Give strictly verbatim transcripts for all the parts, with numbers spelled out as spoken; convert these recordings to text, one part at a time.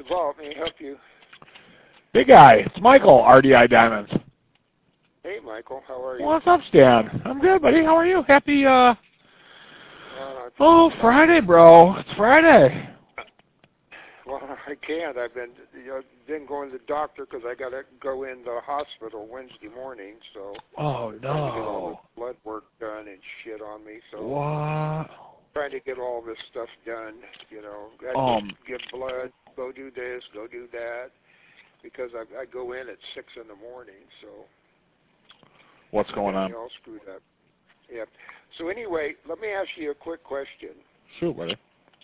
Vault, may I help you? Big guy, it's Michael, R D I Diamonds. Hey, Michael, how are you? What's up, Stan? I'm good, buddy. How are you? Happy, uh... Uh, oh, Friday, bro. It's Friday. Well, I can't. I've been you know, been going to the doctor because I got to go in the hospital Wednesday morning, so... Oh, they're trying to get all no. this blood work done and shit on me, so... What? Trying to get all this stuff done, you know. Got Um... to give blood, go do this, go do that, because I, I go in at six in the morning, so... What's going on? All screwed up. Yeah. So anyway, let me ask you a quick question. Shoot, buddy.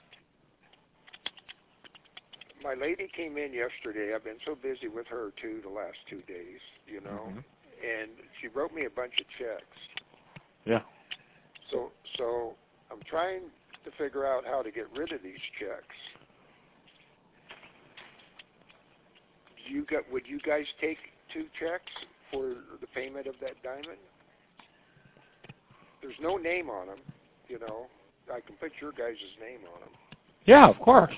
My lady came in yesterday. I've been so busy with her, too, the last two days, you know. Mm-hmm. And she wrote me a bunch of checks. Yeah. So so I'm trying to figure out how to get rid of these checks. Do you got, would you guys take two checks for the payment of that diamond? There's no name on them, you know. I can put your guys' name on them. Yeah, of course.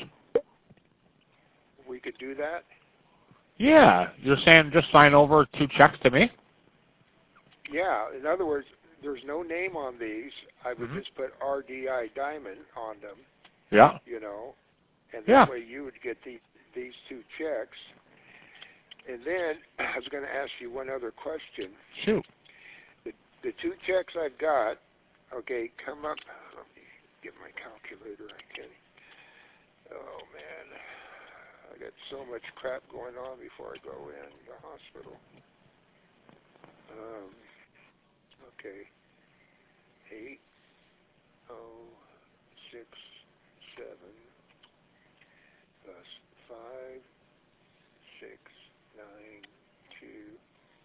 We could do that? Yeah. You're saying just sign over two checks to me? Yeah. In other words, there's no name on these. I would Mm-hmm. just put R D I Diamond on them. Yeah. You know, and yeah. that way you would get the, these two checks. And then I was going to ask you one other question. Shoot. The, the two checks I've got, okay, come up. Let me get my calculator. I can. Oh, man. I got so much crap going on before I go in the hospital. Um, okay. Eight, oh, six, seven, plus five, six, nine, two.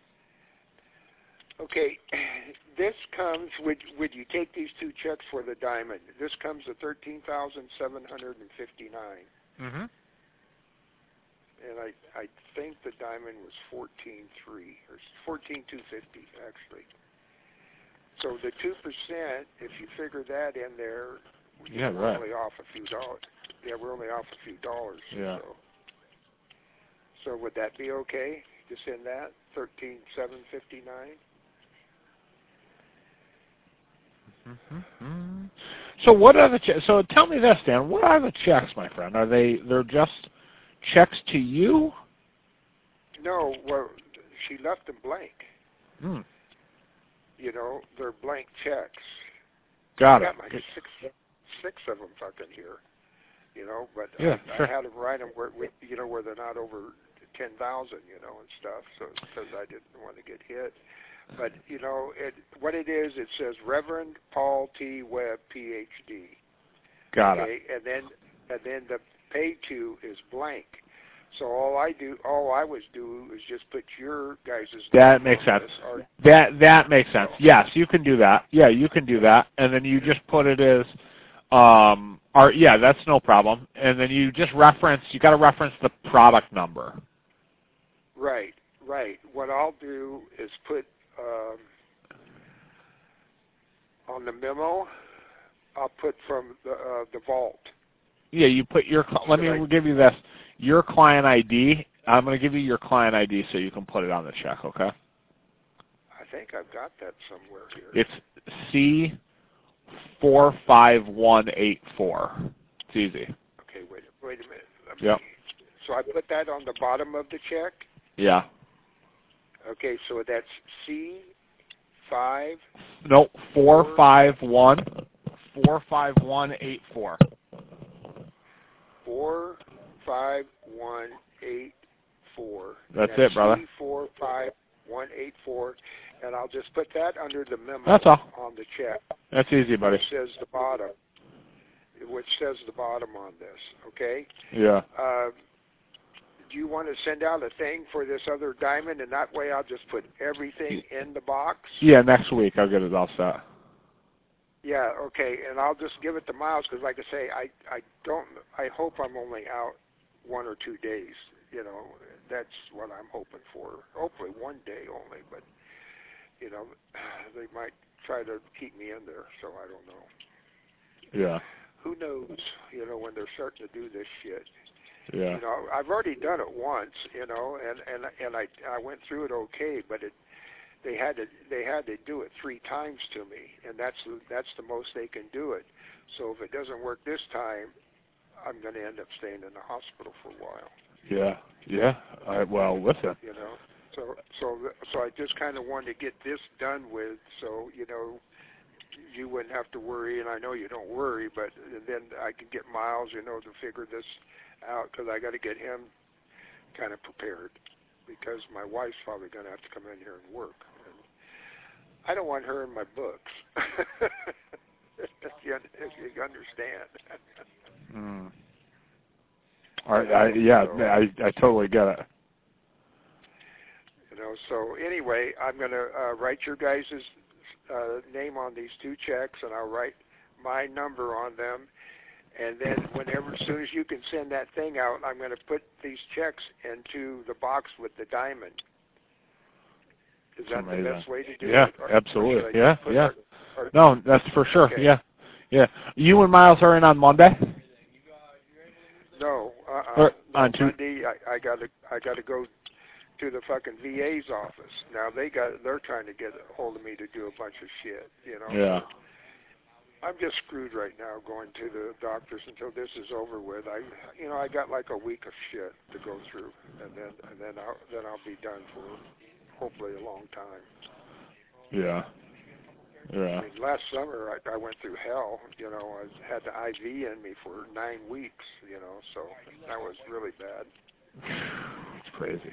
Okay, this comes, would, would you take these two checks for the diamond? This comes to thirteen thousand seven hundred fifty-nine. Mm-hmm. And I I think the diamond was fourteen three or fourteen two fifty actually. So the two percent, if you figure that in there, Yeah, we're right. only off a few dollars. Yeah, we're only off a few dollars. Yeah. So, so would that be okay to send that thirteen seven fifty nine? Mm-hmm. So what are the che- so tell me this, Dan? What are the checks, my friend? Are they they're just checks to you? No, well, she left them blank. Hmm. You know, they're blank checks. Got I it. got like six six of them fucking here. You know, but Yeah, I, sure. I had them write them where you know where they're not over ten thousand, you know, and stuff. So because I didn't want to get hit. But you know, it what it is, it says Reverend Paul T. Webb, P H D. Got okay? it. And then and then the pay to is blank. So all I do, all I was do is just put your guys' That makes sense. Or, that that makes sense. Yes, you can do that. Yeah, you can do that, and then you just put it as, um, or yeah, that's no problem. And then you just reference. You got to reference the product number. Right, right. What I'll do is put um, on the memo. I'll put from the uh, the vault. Yeah, you put your. Let me I, give you this. Your client I D. I'm going to give you your client I D so you can put it on the check. Okay. I think I've got that somewhere here. It's C four five one eight four. It's easy. Okay, wait, wait a minute. Let me, Yep. So I put that on the bottom of the check. Yeah. Okay, so that's C five. No, four five one four five one eight four. Four five one eight four. That's, that's it, brother. C four five one eight four, and I'll just put that under the memo. That's all. On the check. That's easy, buddy. Which says the bottom. Which says the bottom on this. Okay. Yeah. Uh, do you want to send out a thing for this other diamond, and that way I'll just put everything in the box? Yeah, next week I'll get it all set. Yeah, okay, and I'll just give it to Miles because, like I say, I I don't. I hope I'm only out one or two days. You know, that's what I'm hoping for. Hopefully one day only, but you know, they might try to keep me in there, so I don't know. Yeah. Who knows? You know, when they're starting to do this shit. Yeah. You know, I've already done it once, you know, and and and I I went through it okay, but it they had to they had to do it three times to me, and that's that's the most they can do it. So if it doesn't work this time, I'm going to end up staying in the hospital for a while. Yeah. Yeah. I, well, listen. You know, so so so I just kind of wanted to get this done with, so you know, you wouldn't have to worry, and I know you don't worry, but then I can get Miles, you know, to figure this out, because I got to get him kind of prepared, because my wife's probably going to have to come in here and work. And I don't want her in my books. if, you, if you understand. Mm. I, I, yeah, so, I, I totally get it. You know, so anyway, I'm going to uh, write your guys' uh, name on these two checks, and I'll write my number on them. And then whenever, as soon as you can send that thing out, I'm going to put these checks into the box with the diamond. Is that amazing. the best way to do yeah, it? Or, absolutely. or yeah, yeah. Our, our, no, that's for sure. okay. Yeah, yeah. You and Miles are in on Monday? No, uh-uh. Or no, on Monday I, I got to I got to go to the fucking V A's office. Now they got they're trying to get a hold of me to do a bunch of shit. You know. Yeah. I'm just screwed right now going to the doctors until this is over with. I, you know, I got like a week of shit to go through, and then and then I'll then I'll be done for hopefully a long time. Yeah. Yeah. I mean, last summer I, I went through hell. You know, I had the I V in me for nine weeks. You know, so that was really bad. It's crazy.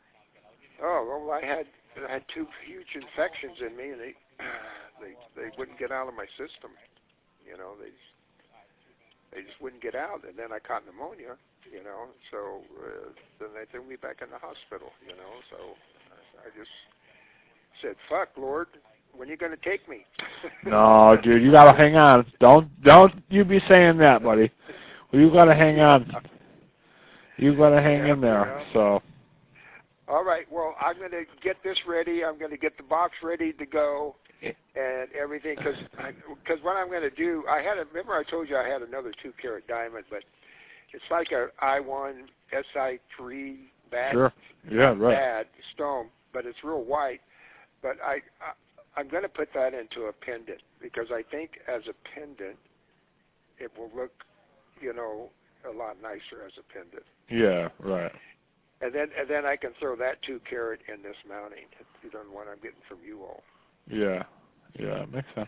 Oh well, I had I had two huge infections in me, and they they they wouldn't get out of my system. You know, they they just wouldn't get out, and then I caught pneumonia. You know, so uh, then they threw me back in the hospital. You know, so I just said, "Fuck, Lord, when are you going to take me?" No, dude, you gotta hang on. Don't don't you be saying that, buddy. You gotta hang on. You gotta hang yeah, in there. yeah. So. All right. Well, I'm going to get this ready. I'm going to get the box ready to go and everything, because because what I'm going to do, I had a, remember I told you I had another two carat diamond, but it's like a I one S I three bad, sure. Yeah, right. bad stone, but it's real white. But I, I I'm going to put that into a pendant, because I think as a pendant it will look, you know, a lot nicer as a pendant. Yeah, right. And then and then I can throw that two carat in this mounting, you know, the one I'm getting from you all. Yeah, yeah, makes sense.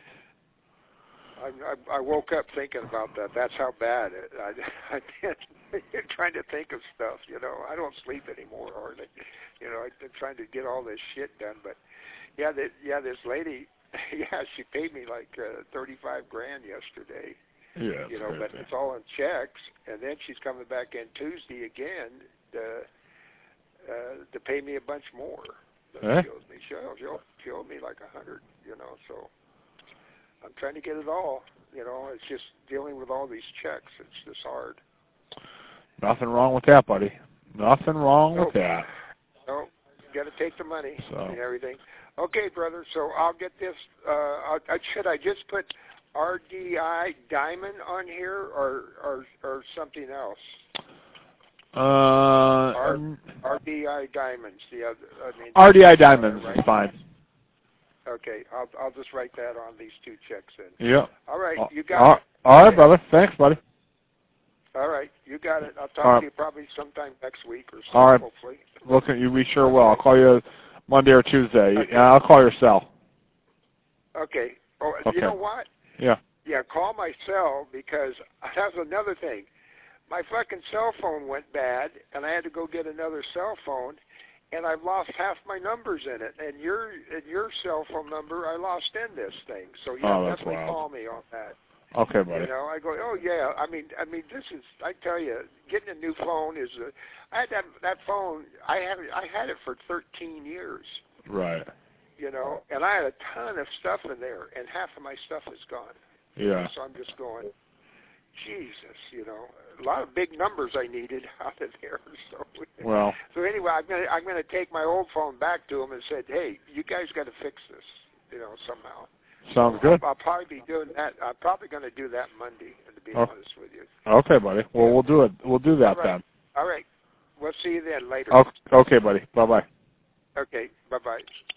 I, I, I woke up thinking about that. That's how bad it. I, I've been trying to think of stuff. You know, I don't sleep anymore hardly. You know, I've been trying to get all this shit done. But yeah, that yeah, this lady, yeah, she paid me like uh, thirty-five grand yesterday. Yeah, you know, crazy. but it's all in checks, and then she's coming back in Tuesday again to uh, to pay me a bunch more. Eh? She owes me. She owes, she owes, she owed me like a hundred. You know, so. I'm trying to get it all. You know, it's just dealing with all these checks. It's just hard. Nothing wrong with that, buddy. Nothing wrong nope. with that. No, you got to take the money so. and everything. Okay, brother. So I'll get this. Uh, I'll, should I just put R D I Diamond on here, or or or something else? Uh, R, RDI Diamonds. The other. I mean, R D I Diamonds right? is fine. Okay, I'll I'll just write that on these two checks then. Yeah. All right, you got all, it. All right, brother. Thanks, buddy. All right, you got it. I'll talk all to you probably sometime next week or so, all right. hopefully. Look, you we sure will. I'll call you Monday or Tuesday. Okay. Yeah, I'll call your cell. Okay. Oh, okay. You know what? Yeah. Yeah, call my cell, because that's another thing. My fucking cell phone went bad, and I had to go get another cell phone, and I've lost half my numbers in it. And your and your cell phone number, I lost in this thing. So yeah, oh, that's definitely wild. call me on that. Okay, buddy. You know, I go, oh yeah. I mean, I mean, this is. I tell you, getting a new phone is. A, I had that that phone. I had I had it for thirteen years. Right. You know, and I had a ton of stuff in there, and half of my stuff is gone. Yeah. So I'm just going, Jesus, you know, a lot of big numbers I needed out of there. So, well. So anyway, I'm gonna I'm gonna take my old phone back to them and said, hey, you guys got to fix this, you know, somehow. Sounds so good. I'll, I'll probably be doing that. I'm probably going to do that Monday, to be oh. honest with you. Okay, buddy. Well, yeah. we'll do it. We'll do that All right. then. All right. We'll see you then later. Okay, okay buddy. Bye-bye. Okay. Bye-bye.